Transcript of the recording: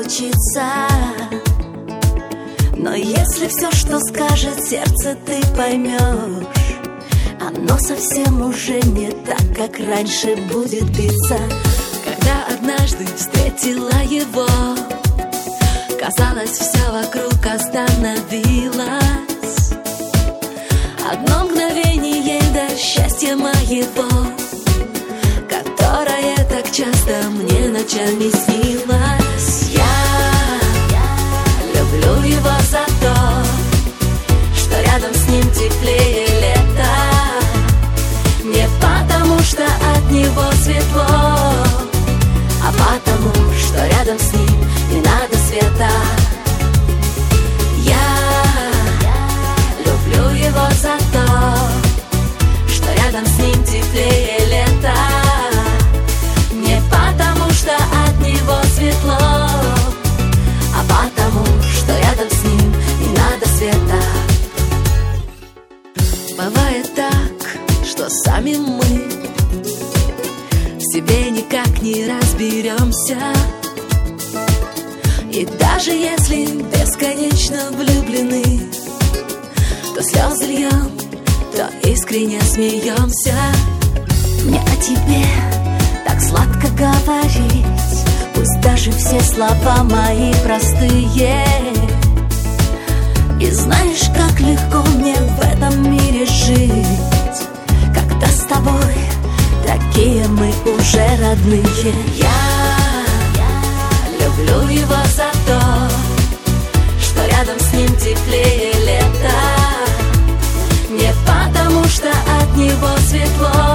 случится. Но если все, что скажет сердце, ты поймешь, оно совсем уже не так, как раньше будет биться. Когда однажды встретила его, казалось, все вокруг остановилось. Одно мгновение до счастья моего, которое так часто мне ночами снилось. Я люблю его за то, что рядом с ним теплее лето. Не потому, что от него светло, а потому, что рядом с ним не надо света. Я люблю его за то, что рядом с ним теплее лето. Не потому, что от него светло, а потому, что рядом с ним не надо света. Бывает так, что сами мы в себе никак не разберемся. И даже если бесконечно влюблены, то слезы льем, то искренне смеемся. Мне о тебе так сладко говорить, пусть даже все слова мои простые. И знаешь, как легко мне в этом мире жить, когда с тобой такие мы уже родные. Я люблю его за то, что рядом с ним теплее лето. Не потому, что от него светло,